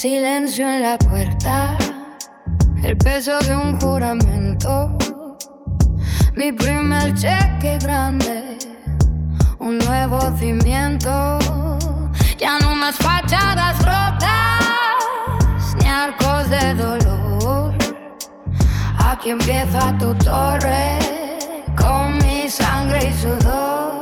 Silencio en la puerta, el peso de un juramento. Mi primer cheque grande, un nuevo cimiento. Ya no más fachadas rotas, ni arcos de dolor. Aquí empieza tu torre, con mi sangre y sudor.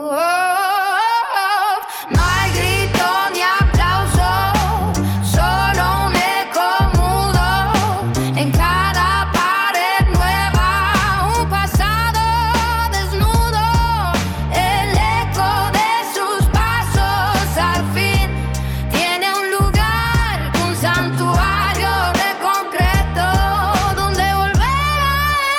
No hay grito ni aplauso, solo un eco mudo. En cada pared nueva, un pasado desnudo. El eco de sus pasos al fin tiene un lugar, un santuario de concreto donde volver a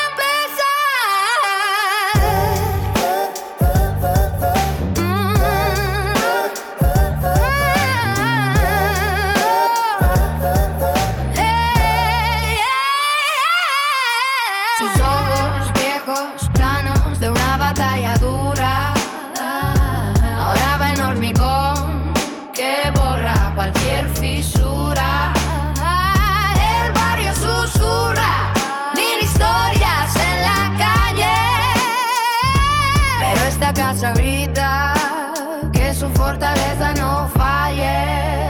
sus ojos viejos, planos de una batalla dura. Ahora va en hormigón que borra cualquier fisura. El barrio susurra mil historias en la calle, pero esta casa grita que su fortaleza no falle.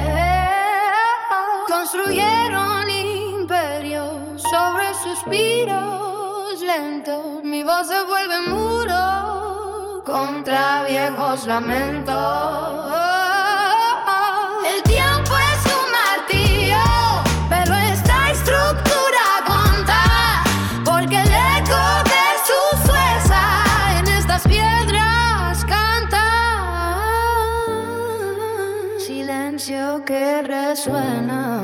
Construyeron imperios sobre suspiros lentos. Mi voz se vuelve muro contra viejos lamentos. El tiempo es un martillo, pero esta estructura aguanta, porque el eco de su fuerza en estas piedras canta. Silencio que resuena.